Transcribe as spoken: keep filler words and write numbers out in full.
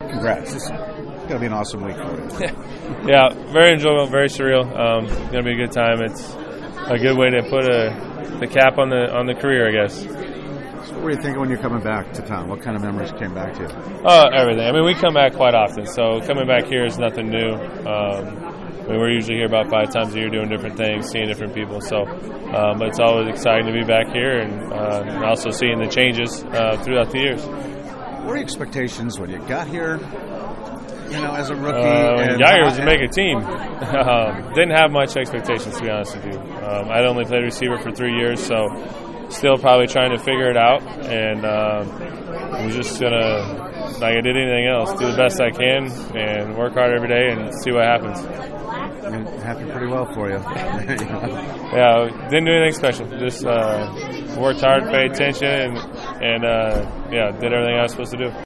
Congrats. It's going to be an awesome week for you. Yeah, very enjoyable, very surreal. Um, going to be a good time. It's a good way to put a the cap on the on the career, I guess. So what were you thinking when you're coming back to town? What kind of memories came back to you? Uh, everything. I mean, we come back quite often, so coming back here is nothing new. Um, I mean, we're usually here about five times a year doing different things, seeing different people. So, um, but it's always exciting to be back here and, uh, and also seeing the changes uh, throughout the years. What are your expectations when you got here? You know, as a rookie. Uh, when and you got here was to make a team. um, didn't have much expectations, to be honest with you. Um, I'd only played receiver for three years, so still probably trying to figure it out. And um, I was just gonna, like I did anything else, do the best I can and work hard every day and see what happens. It happened pretty well for you. Yeah, didn't do anything special. Just uh, worked hard, paid attention, and, and uh, yeah, did everything I was supposed to do.